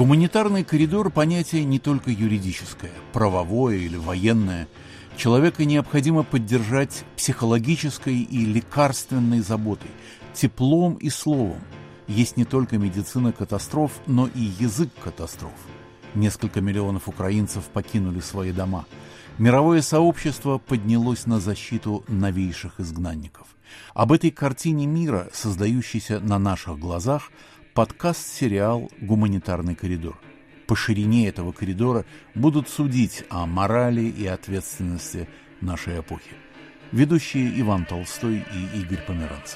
Гуманитарный коридор – понятие не только юридическое, правовое или военное. Человека необходимо поддержать психологической и лекарственной заботой, теплом и словом. Есть не только медицина катастроф, но и язык катастроф. Несколько миллионов украинцев покинули свои дома. Мировое сообщество поднялось на защиту новейших изгнанников. Об этой картине мира, создающейся на наших глазах, подкаст-сериал «Гуманитарный коридор». По ширине этого коридора будут судить о морали и ответственности нашей эпохи. Ведущие Иван Толстой и Игорь Померанцев.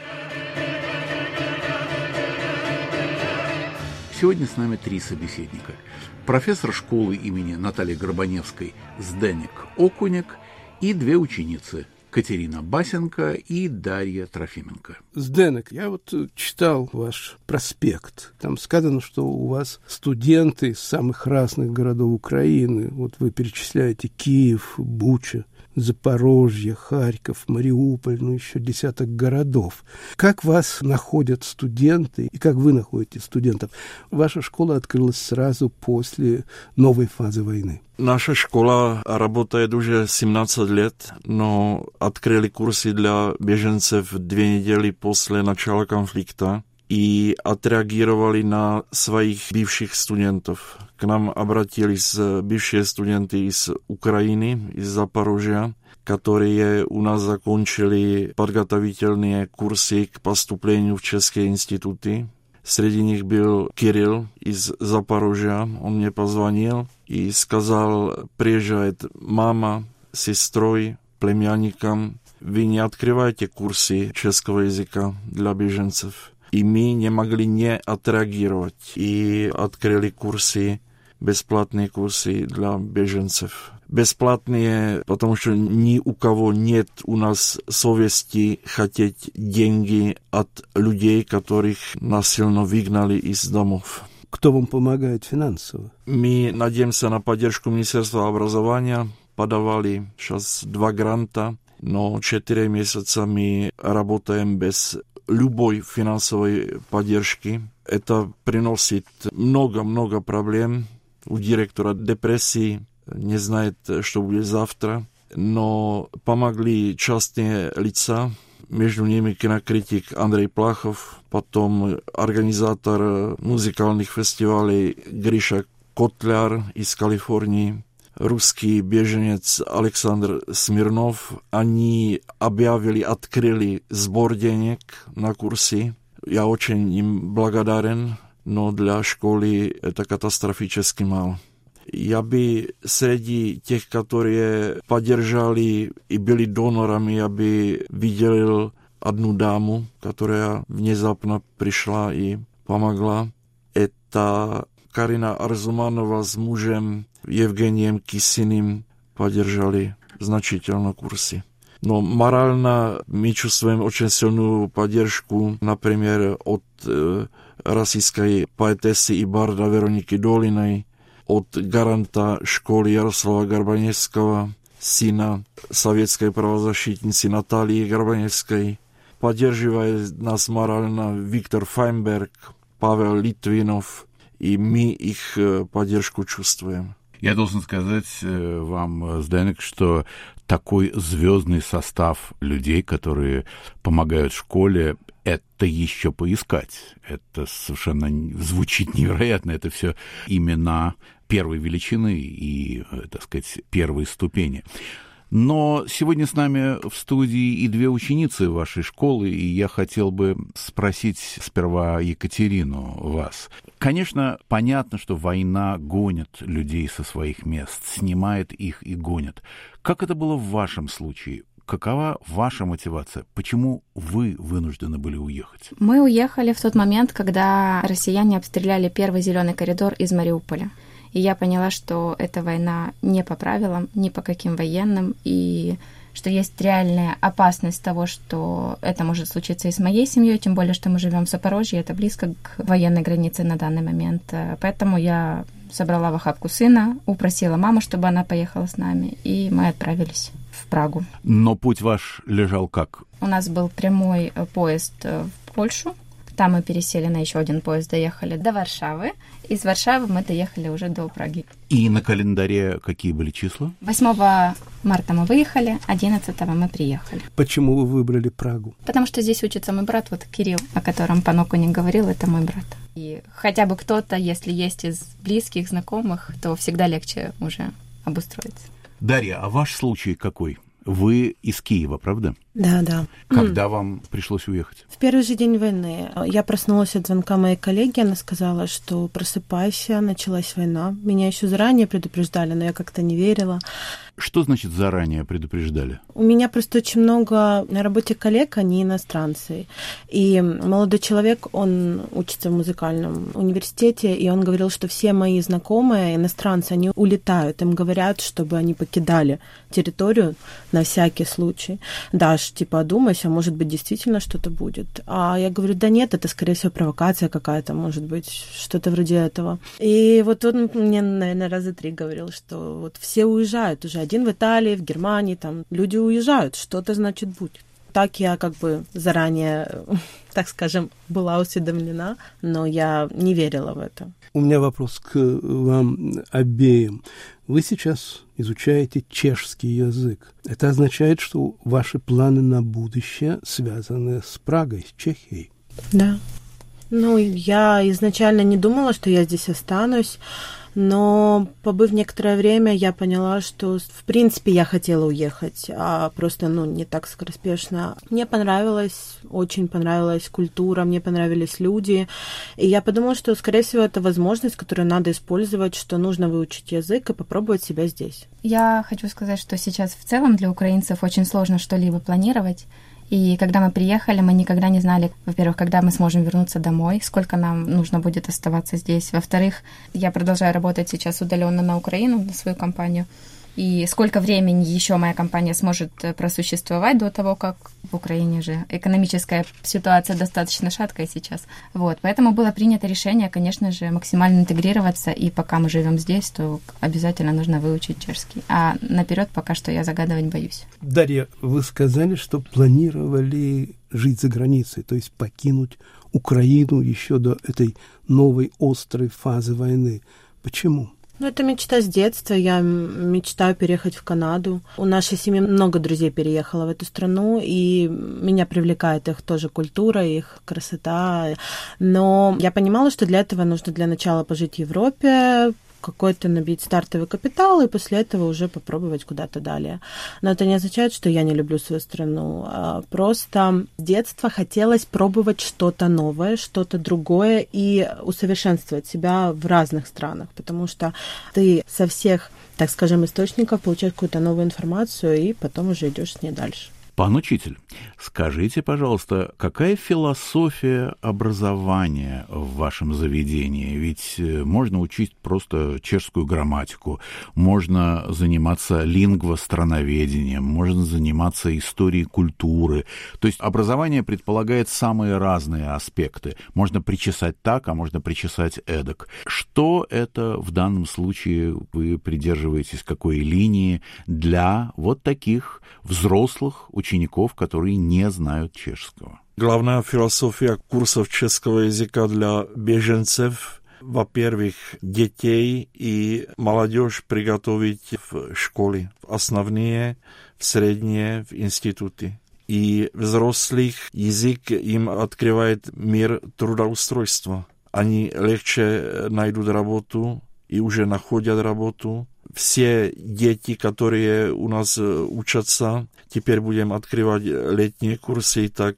Сегодня с нами 3 собеседника. Профессор школы имени Натальи Горбаневской Зdenek Окунек и 2 ученицы Катерина Басенко и Дарья Трофименко. Зdenek, я читал ваш проспект. Там сказано, что у вас студенты из самых разных городов Украины. Вы перечисляете Киев, Буча, Запорожье, Харьков, Мариуполь, еще десяток городов. Как вас находят студенты и как вы находите студентов? Ваша школа открылась сразу после новой фазы войны. Наша школа работает уже 17 лет, но открыли курсы для беженцев 2 недели после начала конфликта и отреагировали на своих бывших студентов. К нам обратились бывшие студенты из Украины, из Запорожья, которые у нас закончили подготовительные курсы к поступлению в české институты. Среди них был Кирилл из Запорожья. Он мне позвонил и сказал, приезжает мама, сестрой, племянником. Вы не открываете курсы чешского языка для беженцев. И мы не могли не отреагировать. И открыли курсы, бесплатные курсы для беженцев. Бесплатные, потому что ни у кого нет у нас совести хотеть деньги от людей, которых насильно выгнали из домов. Кто вам помогает финансово? Мы надеемся на поддержку Министерства образования. Подавали сейчас 2 гранта, но 4 месяца мы работаем без любой финансовой поддержки. Это приносит много проблем. У директора депрессии, не знает, что будет завтра. Но помогли частные лица, между ними кинокритик Андрей Плахов, потом организатор музыкальных фестивалей Гриша Котляр из Калифорнии, русский беженец Александр Смирнов. Они открыли сбор денег на курсы. Я очень им благодарен, но для школы это катастрофически мало. Я бы среди тех, которые поддержали и были донорами, я бы видел одну даму, которая внезапно пришла и помогла. Это Карина Арзуманова с мужем Евгением Кисиным поддержали значительно курсы. Но морально мы чувствуем очень сильную поддержку, например, от российской поэтессы и барда Вероники Долиной, от гаранта школы Ярослава Горбаневского, сына советской правозащитницы Натальи Горбаневской. Поддерживает нас морально Виктор Файнберг, Павел Литвинов, и мы их поддержку чувствуем. Я должен сказать вам, Зdenek, что такой звездный состав людей, которые помогают школе, это еще поискать. Это совершенно звучит невероятно. Это все имена первой величины и, так сказать, первой ступени. Но сегодня с нами в студии и 2 ученицы вашей школы, и я хотел бы спросить сперва Екатерину вас. Конечно, понятно, что война гонит людей со своих мест, снимает их и гонит. Как это было в вашем случае? Какова ваша мотивация? Почему вы вынуждены были уехать? Мы уехали в тот момент, когда россияне обстреляли первый зеленый коридор из Мариуполя. И я поняла, что эта война не по правилам, ни по каким военным, и что есть реальная опасность того, что это может случиться и с моей семьей, тем более, что мы живем в Запорожье, это близко к военной границе на данный момент. Поэтому я собрала в охапку сына, упросила маму, чтобы она поехала с нами, и мы отправились в Прагу. Но путь ваш лежал как? У нас был прямой поезд в Польшу, Там мы пересели на еще один поезд, доехали до Варшавы. Из Варшавы мы доехали уже до Праги. И на календаре какие были числа? 8 марта мы выехали, 11 мы приехали. Почему вы выбрали Прагу? Потому что здесь учится мой брат, вот Кирилл, о котором пан Окунин говорил, это мой брат. И хотя бы кто-то, если есть из близких, знакомых, то всегда легче уже обустроиться. Дарья, а ваш случай какой? Вы из Киева, правда? Да. Когда вам пришлось уехать? В первый же день войны я проснулась от звонка моей коллеги, она сказала, что просыпайся, началась война. Меня еще заранее предупреждали, но я как-то не верила. Что значит заранее предупреждали? У меня просто очень много на работе коллег, они иностранцы. И молодой человек, он учится в музыкальном университете, и он говорил, что все мои знакомые иностранцы, они улетают, им говорят, чтобы они покидали территорию на всякий случай. Даш, типа, одумайся, может быть, действительно что-то будет. А я говорю, да нет, это, скорее всего, провокация какая-то, может быть, что-то вроде этого. И вот он мне, наверное, раза 3 говорил, что вот все уезжают уже. Один в Италии, в Германии, там люди уезжают, что-то значит будет. Так я как бы заранее, так скажем, была осведомлена, но я не верила в это. У меня вопрос к вам обеим. Вы сейчас изучаете чешский язык. Это означает, что ваши планы на будущее связаны с Прагой, с Чехией? Да. Ну, я изначально не думала, что я здесь останусь, но, побыв некоторое время, я поняла, что, в принципе, я хотела уехать, а просто, не так скороспешно. Мне очень понравилась культура, мне понравились люди, и я подумала, что, скорее всего, это возможность, которую надо использовать, что нужно выучить язык и попробовать себя здесь. Я хочу сказать, что сейчас в целом для украинцев очень сложно что-либо планировать. И когда мы приехали, мы никогда не знали, во-первых, когда мы сможем вернуться домой, сколько нам нужно будет оставаться здесь. Во-вторых, я продолжаю работать сейчас удаленно на Украину, на свою компанию. И сколько времени еще моя компания сможет просуществовать до того, как в Украине же экономическая ситуация достаточно шаткая сейчас. Вот, поэтому было принято решение, конечно же, максимально интегрироваться, и пока мы живем здесь, то обязательно нужно выучить чешский. А наперед пока что я загадывать боюсь. Дарья, вы сказали, что планировали жить за границей, то есть покинуть Украину еще до этой новой острой фазы войны. Почему? Это мечта с детства. Я мечтаю переехать в Канаду. У нашей семьи много друзей переехало в эту страну, и меня привлекает их тоже культура, их красота. Но я понимала, что для этого нужно для начала пожить в Европе, какой-то набить стартовый капитал, и после этого уже попробовать куда-то далее. Но это не означает, что я не люблю свою страну. Просто с детства хотелось пробовать что-то новое, что-то другое и усовершенствовать себя в разных странах, потому что ты со всех, так скажем, источников получаешь какую-то новую информацию, и потом уже идешь с ней дальше. Пан учитель, скажите, пожалуйста, какая философия образования в вашем заведении? Ведь можно учить просто чешскую грамматику, можно заниматься лингвостроноведением, можно заниматься историей культуры. То есть образование предполагает самые разные аспекты. Можно причесать так, а можно причесать эдак. Что это в данном случае вы придерживаетесь, какой линии для вот таких взрослых учеников, которые не знают чешского? Главная философия курсов чешского языка для беженцев, во-первых, детей и молодежь приготовить в школе, в основные, в средние, в институты. И взрослых язык им открывает мир трудоустройства. Они легче найдут работу и уже находят работу. Все дети, которые у нас учатся, теперь будем открывать летние курсы, так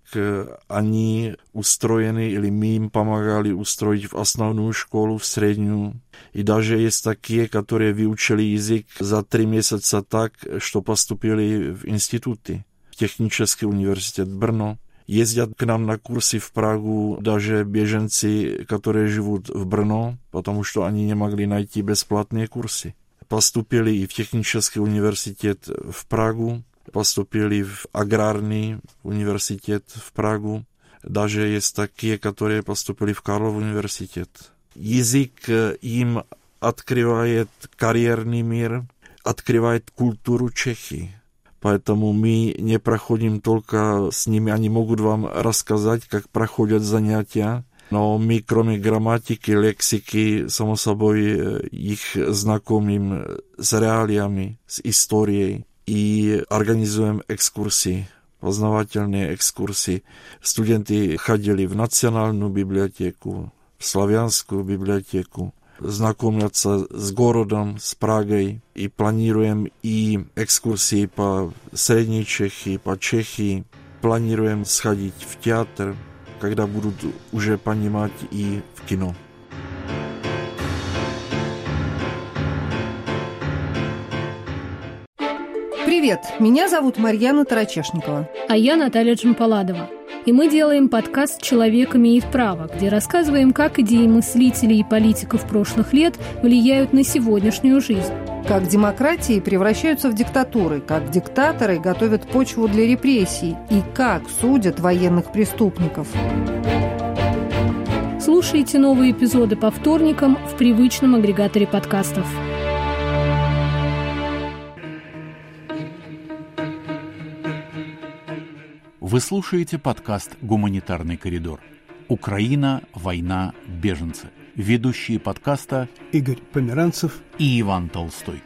они устроены, или мы им помогали устроить в основную школу, в среднюю. И даже есть такие, которые выучили язык за 3 месяца так, что поступили в институты. Технический университет Brno. Ездят к нам на курсы в Прагу даже беженцы, которые живут в Brno, потому что они не могли найти бесплатные курсы. Поступили и в технический университет в Прагу, поступили в аграрный университет в Прагу. Даже есть такие, которые поступили в Карлов университет. Язык им открывает карьерный мир, открывает культуру Чехии. Поэтому мы не проходим только с ними, они могут вам рассказать, как проходят занятия, но мы, кроме грамматики, лексики, само собой, их знакомим с реалиями, с историей и организуем экскурсии, познавательные экскурсии. Студенты ходили в Национальную библиотеку, в Славянскую библиотеку, знакомятся с городом, с Прагой, и планируем и экскурсии по Средней Чехии, по Чехии. Планируем сходить в театр, когда будут уже понимать, и в кино. Привет, меня зовут Марьяна Тарачешникова. А я Наталья Джампаладова. И мы делаем подкаст «Человек имеет право», где рассказываем, как идеи мыслителей и политиков прошлых лет влияют на сегодняшнюю жизнь. Как демократии превращаются в диктатуры, как диктаторы готовят почву для репрессий и как судят военных преступников. Слушайте новые эпизоды по вторникам в привычном агрегаторе подкастов. Вы слушаете подкаст «Гуманитарный коридор». Украина, война, беженцы. Ведущие подкаста Игорь Померанцев и Иван Толстой.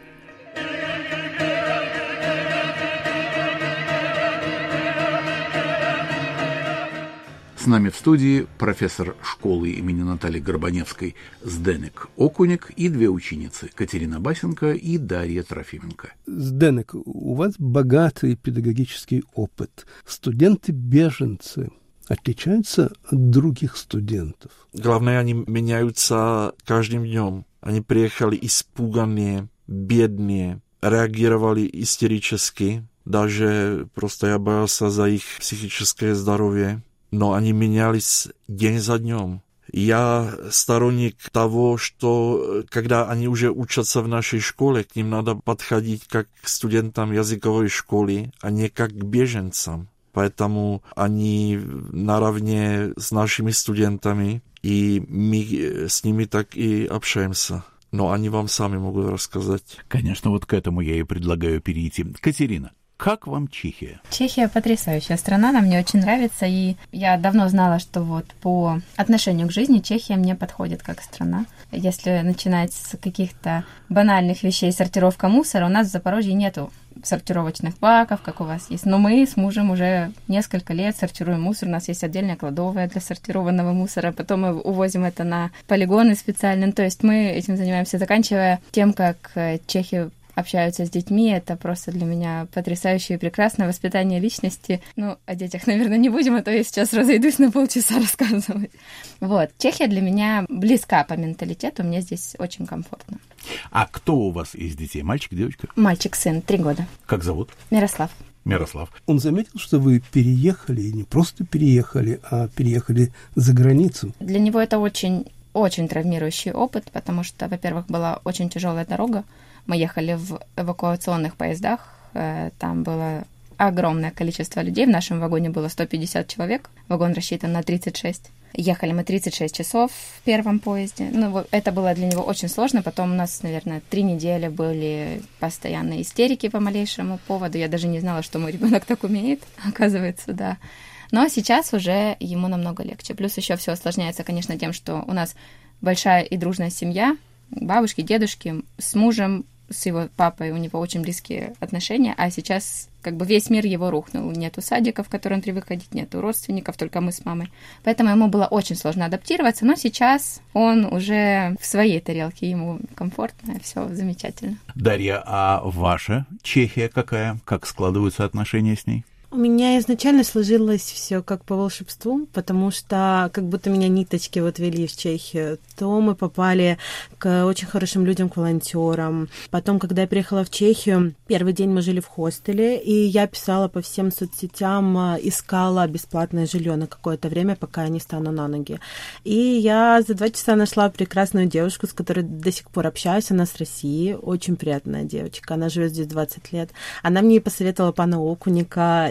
С нами в студии профессор школы имени Натальи Горбаневской Зденек Окуник и две ученицы Катерина Басенко и Дарья Трофименко. Зденек, у вас богатый педагогический опыт. Студенты-беженцы отличаются от других студентов? Главное, они меняются каждым днем. Они приехали испуганные, бедные, реагировали истерически. Даже просто я боялся за их психическое здоровье. Но они менялись день за днем. Я сторонник того, что когда они уже учатся в нашей школе, к ним надо подходить как к студентам языковой школы, а не как к беженцам. Поэтому они наравне с нашими студентами, и мы с ними так и общаемся. Но они вам сами могут рассказать. Конечно, вот к этому я и предлагаю перейти. Катерина, как вам Чехия? Чехия потрясающая страна, она мне очень нравится, и я давно знала, что вот по отношению к жизни Чехия мне подходит как страна. Если начинать с каких-то банальных вещей, сортировка мусора, у нас в Запорожье нету сортировочных баков, как у вас есть. Но мы с мужем уже несколько лет сортируем мусор. У нас есть отдельная кладовая для сортированного мусора. Потом мы увозим это на полигоны специальные. То есть мы этим занимаемся, заканчивая тем, как чехи общаются с детьми. Это просто для меня потрясающее и прекрасное воспитание личности. Ну, о детях, наверное, не будем, а то я сейчас разойдусь на полчаса рассказывать. Вот. Чехия для меня близка по менталитету, мне здесь очень комфортно. А кто у вас из детей? Мальчик, девочка? Мальчик, сын, 3 года. Как зовут? Мирослав. Мирослав. Он заметил, что вы переехали, и не просто переехали, а переехали за границу. Для него это очень травмирующий опыт, потому что, во-первых, была очень тяжелая дорога. Мы ехали в эвакуационных поездах, там было огромное количество людей, в нашем вагоне было 150 человек, вагон рассчитан на 36. Ехали мы 36 часов в первом поезде. Ну, это было для него очень сложно. Потом у нас, наверное, 3 недели были постоянные истерики по малейшему поводу. Я даже не знала, что мой ребенок так умеет, оказывается, да. Но сейчас уже ему намного легче. Плюс еще все осложняется, конечно, тем, что у нас большая и дружная семья, бабушки, дедушки, с мужем, с его папой у него очень близкие отношения, а сейчас как бы весь мир его рухнул. Нету садика, в который он привык ходить, нету родственников, только мы с мамой. Поэтому ему было очень сложно адаптироваться, но сейчас он уже в своей тарелке, ему комфортно, все замечательно. Дарья, а ваша Чехия какая? Как складываются отношения с ней? У меня изначально сложилось все как по волшебству, потому что как будто меня ниточки вот вели в Чехию. То мы попали к очень хорошим людям, к волонтерам. Потом, когда я приехала в Чехию, первый день мы жили в хостеле, и я писала по всем соцсетям, искала бесплатное жилье на какое-то время, пока я не стану на ноги. И я за 2 часа нашла прекрасную девушку, с которой до сих пор общаюсь. Она с России, очень приятная девочка. Она живет здесь 20 лет. Она мне посоветовала пана Окуника,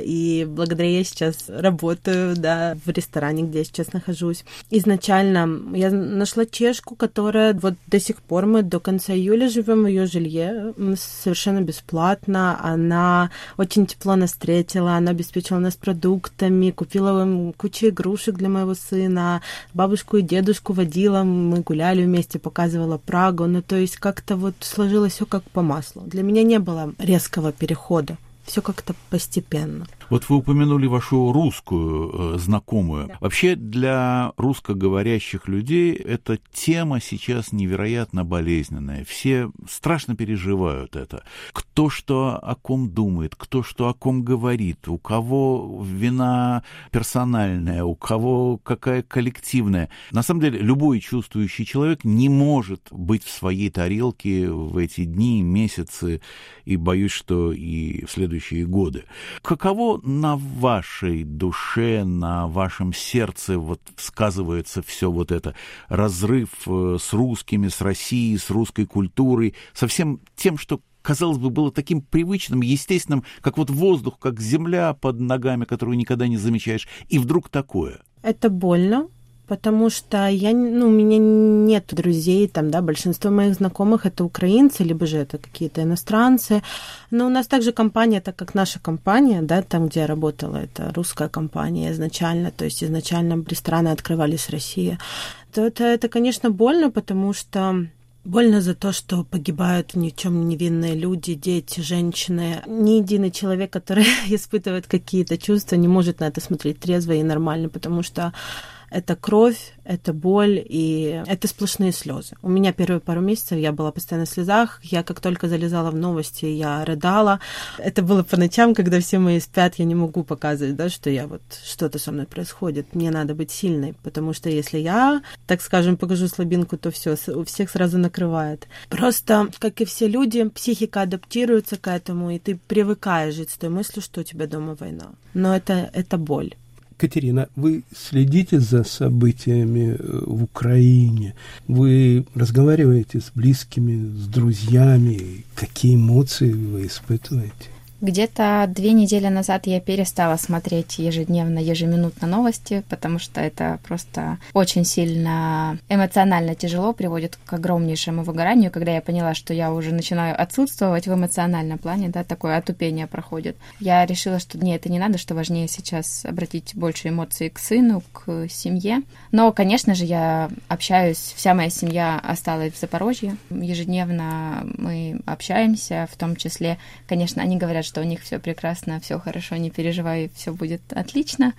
и благодаря ей сейчас работаю, да, в ресторане, где я сейчас нахожусь. Изначально я нашла чешку, которая вот до сих пор, мы до конца июля живем в ее жилье, совершенно бесплатно, она очень тепло нас встретила, она обеспечила нас продуктами, купила им кучу игрушек для моего сына, бабушку и дедушку водила, мы гуляли вместе, показывала Прагу, ну то есть как-то вот сложилось все как по маслу. Для меня не было резкого перехода, все как-то постепенно. Вот вы упомянули вашу русскую знакомую. Да. Вообще для русскоговорящих людей эта тема сейчас невероятно болезненная. Все страшно переживают это. Кто что о ком думает, кто что о ком говорит, у кого вина персональная, у кого какая коллективная. На самом деле любой чувствующий человек не может быть в своей тарелке в эти дни, месяцы, и боюсь, что и в следующие годы. Каково на вашей душе, на вашем сердце вот сказывается все вот это? Разрыв с русскими, с Россией, с русской культурой, со всем тем, что, казалось бы, было таким привычным, естественным, как вот воздух, как земля под ногами, которую никогда не замечаешь, и вдруг такое. Это больно. Потому что у меня нет друзей, там, да, большинство моих знакомых это украинцы, либо же это какие-то иностранцы. Но у нас также компания, так как наша компания, да, там, где я работала, это русская компания изначально, то есть изначально рестораны открывались в России. То это, конечно, больно, потому что больно за то, что погибают ни в чем невинные люди, дети, женщины. Ни единый человек, который испытывает какие-то чувства, не может на это смотреть трезво и нормально, потому что это кровь, это боль, и это сплошные слезы. У меня первые пару месяцев я была постоянно в слезах. Я как только залезала в новости, я рыдала. Это было по ночам, когда все мои спят, я не могу показывать, да, что я вот что-то со мной происходит. Мне надо быть сильной, потому что если я, так скажем, покажу слабинку, то все, у всех сразу накрывает. Просто, как и все люди, психика адаптируется к этому, и ты привыкаешь жить с той мыслью, что у тебя дома война. Но это боль. Катерина, вы следите за событиями в Украине? Вы разговариваете с близкими, с друзьями? Какие эмоции вы испытываете? Где-то 2 недели назад я перестала смотреть ежедневно, ежеминутно новости, потому что это просто очень сильно эмоционально тяжело, приводит к огромнейшему выгоранию, когда я поняла, что я уже начинаю отсутствовать в эмоциональном плане, да, такое отупение проходит. Я решила, что это не надо, что важнее сейчас обратить больше эмоций к сыну, к семье. Но, конечно же, я общаюсь, вся моя семья осталась в Запорожье, ежедневно мы общаемся, в том числе, конечно, они говорят, что у них все прекрасно, все хорошо, не переживай, все будет отлично.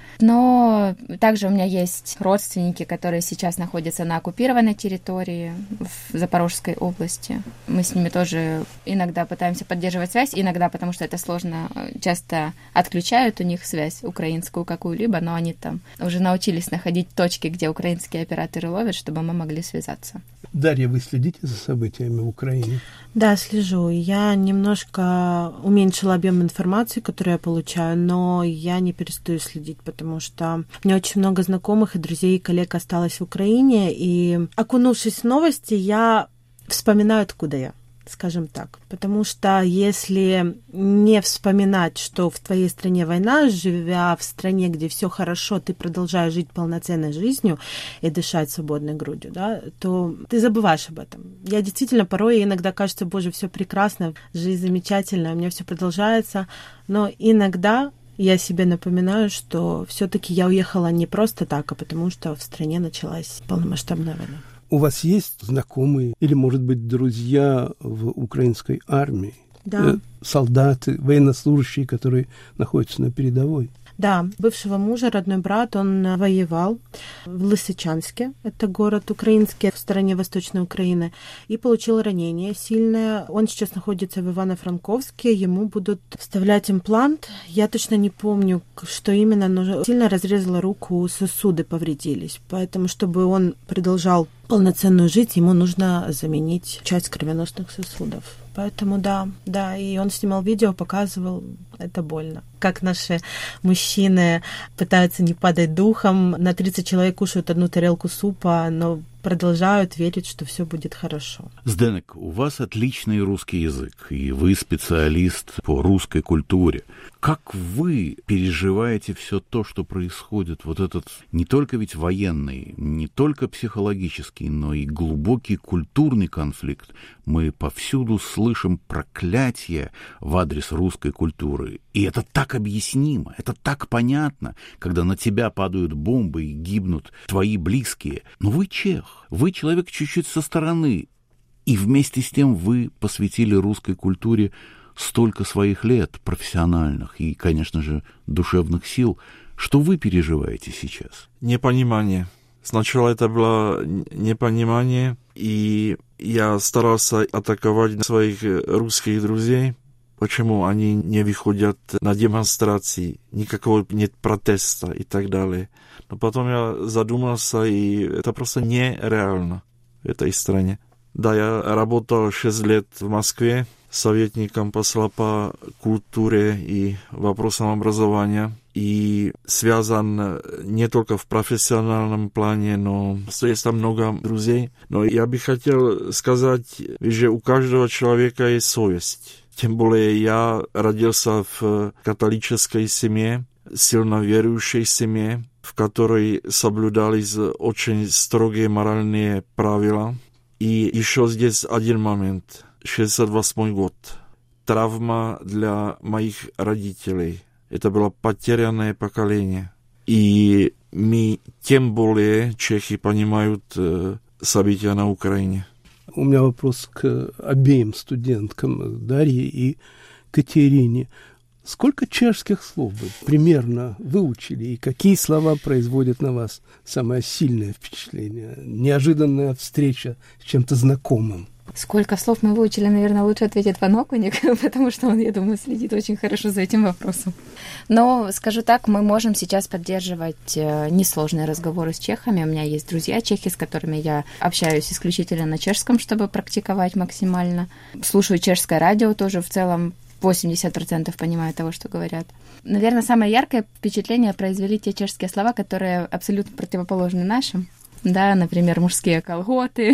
Но также у меня есть родственники, которые сейчас находятся на оккупированной территории в Запорожской области. Мы с ними тоже иногда пытаемся поддерживать связь, иногда, потому что это сложно, часто отключают у них связь украинскую какую-либо, но они там уже научились находить точки, где украинские операторы ловят, чтобы мы могли связаться. Дарья, вы следите за событиями в Украине? Да, слежу. Я немножко уменьшила объем информации, которую я получаю, но я не перестаю следить, потому что у меня очень много знакомых и друзей, и коллег осталось в Украине, и, окунувшись в новости, я вспоминаю, откуда я. Скажем так. Потому что если не вспоминать, что в твоей стране война, живя в стране, где все хорошо, ты продолжаешь жить полноценной жизнью и дышать свободной грудью, да, то ты забываешь об этом. Я действительно порой иногда кажется, боже, все прекрасно, жизнь замечательная, у меня все продолжается, но иногда я себе напоминаю, что все-таки я уехала не просто так, а потому что в стране началась полномасштабная война. У вас есть знакомые или, может быть, друзья в украинской армии? Да. Солдаты, военнослужащие, которые находятся на передовой? Да, бывшего мужа, родной брат, он воевал в Лисичанске, это город украинский в стороне Восточной Украины, и получил ранение сильное. Он сейчас находится в Ивано-Франковске, ему будут вставлять имплант. Я точно не помню, что именно, но сильно разрезала руку, сосуды повредились. Поэтому, чтобы он продолжал полноценную жизнь, ему нужно заменить часть кровеносных сосудов. Поэтому да, и он снимал видео, показывал, это больно. Как наши мужчины пытаются не падать духом, на 30 человек кушают 1 тарелку супа, но продолжают верить, что все будет хорошо. Зdenek, у вас отличный русский язык, и вы специалист по русской культуре. Как вы переживаете все то, что происходит? Вот этот не только ведь военный, не только психологический, но и глубокий культурный конфликт. Мы повсюду слышим проклятия в адрес русской культуры. И это так объяснимо, это так понятно, когда на тебя падают бомбы и гибнут твои близкие. Но вы чех, вы человек чуть-чуть со стороны. И вместе с тем вы посвятили русской культуре столько своих лет профессиональных и, конечно же, душевных сил. Что вы переживаете сейчас? Непонимание. Сначала это было непонимание, и я старался атаковать своих русских друзей. Почему они не выходят на демонстрации, никакого нет протеста и так далее. Но потом я задумался, и это просто нереально в этой стране. Да, я работал 6 лет в Москве советником посла по культуре и вопросам образования. И связан не только в профессиональном плане, но есть там много друзей. Но я бы хотел сказать, что у каждого человека есть совесть. Тем более я родился в католической семье, сильно верующей семье, в которой соблюдались очень строгие моральные правила. И еще здесь один момент. 68 год. Травма для моих родителей. Это было потерянное поколение. И мы тем более, чехи, понимают события на Украине. У меня вопрос к обеим студенткам, Дарье и Катерине. Сколько чешских слов вы примерно выучили, и какие слова производят на вас самое сильное впечатление? Неожиданная встреча с чем-то знакомым. Сколько слов мы выучили, наверное, лучше ответит Ван Окуник, потому что он, я думаю, следит очень хорошо за этим вопросом. Но, скажу так, мы можем сейчас поддерживать несложные разговоры с чехами. У меня есть друзья чехи, с которыми я общаюсь исключительно на чешском, чтобы практиковать максимально. Слушаю чешское радио тоже в целом. 80% понимаю того, что говорят. Наверное, самое яркое впечатление произвели те чешские слова, которые абсолютно противоположны нашим. Да, например, мужские колготы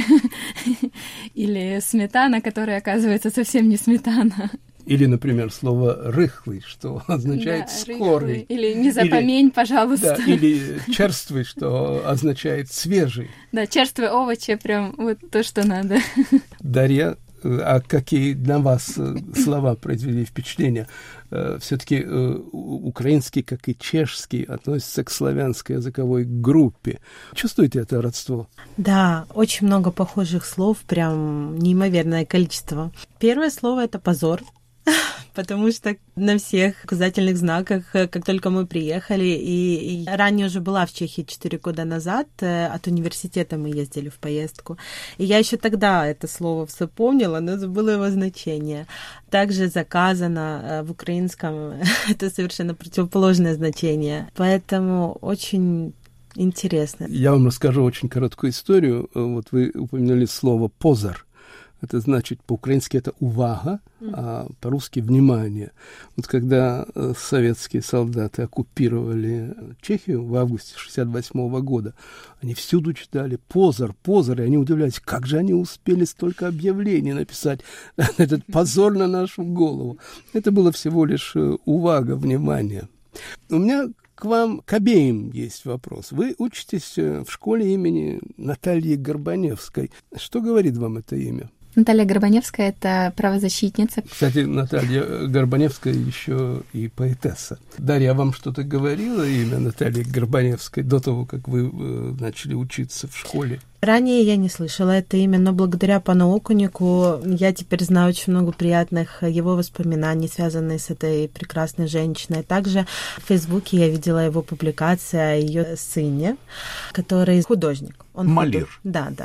или сметана, которая, оказывается, совсем не сметана. Или, например, слово «рыхлый», что означает «скорый». Или «не запомень, пожалуйста». Да, или «черствый», что означает «свежий». Да, черствые овощи, прям вот то, что надо. Дарья, а какие на вас слова произвели впечатление? Все-таки украинский, как и чешский, относится к славянской языковой группе. Чувствуете это родство? Да, очень много похожих слов, прям неимоверное количество. Первое слово — это «позор». Потому что на всех указательных знаках, как только мы приехали, и ранее уже была в Чехии 4 года назад, от университета мы ездили в поездку, и я еще тогда это слово все помнила, но забыла его значение. Также заказано в украинском, это совершенно противоположное значение, поэтому очень интересно. Я вам расскажу очень короткую историю. Вот вы упомянули слово «позор». Это значит, по-украински это «увага», а по-русски «внимание». Вот когда советские солдаты оккупировали Чехию в августе 1968 года, они всюду читали «позор», «позор», и они удивлялись, как же они успели столько объявлений написать, этот позор на нашу голову. Это было всего лишь увага, внимание. У меня к вам, к обеим, есть вопрос. Вы учитесь в школе имени Натальи Горбаневской. Что говорит вам это имя? Наталья Горбаневская — это правозащитница. Кстати, Наталья Горбаневская еще и поэтесса. Дарья, вам что-то говорила имя Натальи Горбаневской до того, как вы начали учиться в школе? Ранее я не слышала это имя, но благодаря пану Окунику я теперь знаю очень много приятных его воспоминаний, связанных с этой прекрасной женщиной. Также в Фейсбуке я видела его публикации о ее сыне, который художник. Малир. Да.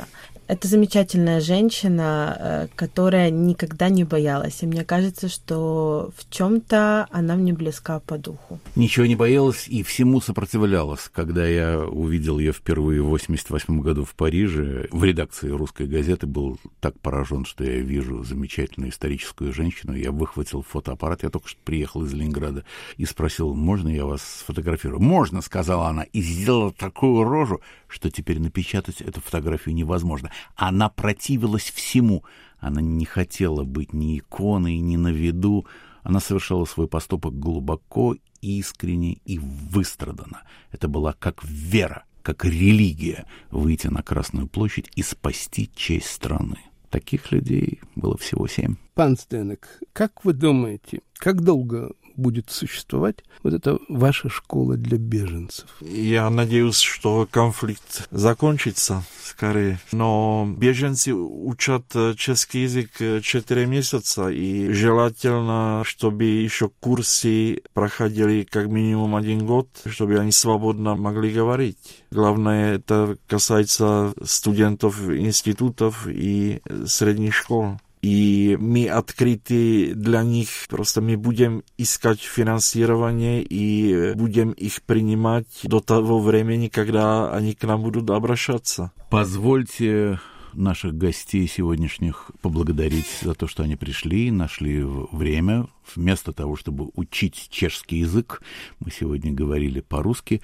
Это замечательная женщина, которая никогда не боялась. И мне кажется, что в чем-то она мне близка по духу. Ничего не боялась и всему сопротивлялась. Когда я увидел ее впервые в 1988 году в Париже, в редакции «Русской газеты», был так поражен, что я вижу замечательную историческую женщину. Я выхватил фотоаппарат, я только что приехал из Ленинграда, и спросил: можно я вас сфотографирую? «Можно», — сказала она, и сделала такую рожу, что теперь напечатать эту фотографию невозможно. Она противилась всему. Она не хотела быть ни иконой, ни на виду. Она совершала свой поступок глубоко, искренне и выстраданно. Это была как вера, как религия — выйти на Красную площадь и спасти честь страны. Таких людей было всего 7. Пан Зденек, как вы думаете, как долго будет существовать вот эта ваша школа для беженцев? Я надеюсь, что конфликт закончится скорее. Но беженцы учат чешский язык 4 месяца, и желательно, чтобы еще курсы проходили как минимум 1 год, чтобы они свободно могли говорить. Главное, это касается студентов институтов и средних школ. И мы открыты для них, просто мы будем искать финансирование и будем их принимать до того времени, когда они к нам будут обращаться. Позвольте наших гостей сегодняшних поблагодарить за то, что они пришли, нашли время. Вместо того, чтобы учить чешский язык, мы сегодня говорили по-русски.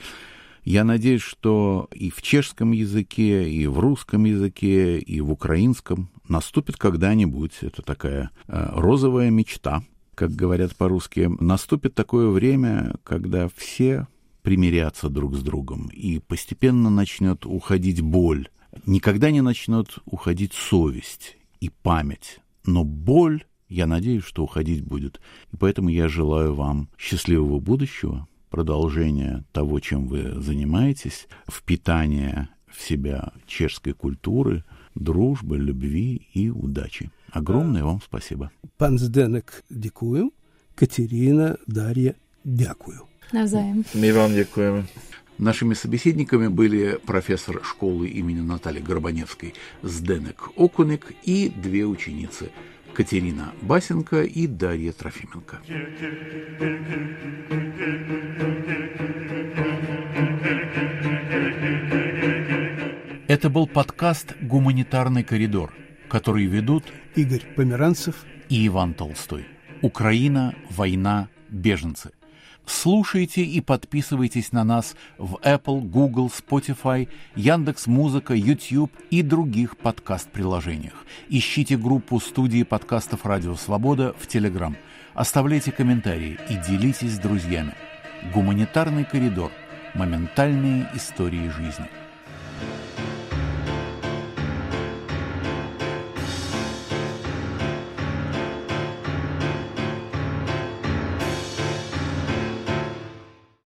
Я надеюсь, что и в чешском языке, и в русском языке, и в украинском наступит когда-нибудь, это такая розовая мечта, как говорят по-русски, наступит такое время, когда все примирятся друг с другом, и постепенно начнет уходить боль. Никогда не начнет уходить совесть и память, но боль, я надеюсь, что уходить будет. И поэтому я желаю вам счастливого будущего, продолжение того, чем вы занимаетесь, впитание в себя чешской культуры, дружбы, любви и удачи. Огромное вам спасибо. Пан Зденек, дякую. Катерина, Дарья, дякую. Навзаим. Мы вам дякуем. Нашими собеседниками были профессор школы имени Натальи Горбаневской Зденек Окуник и 2 ученицы Катерина Басенко и Дарья Трофименко. Это был подкаст «Гуманитарный коридор», который ведут Игорь Померанцев и Иван Толстой. Украина, война, беженцы. Слушайте и подписывайтесь на нас в Apple, Google, Spotify, Яндекс.Музыка, YouTube и других подкаст-приложениях. Ищите группу студии подкастов «Радио Свобода» в Telegram. Оставляйте комментарии и делитесь с друзьями. Гуманитарный коридор. Моментальные истории жизни.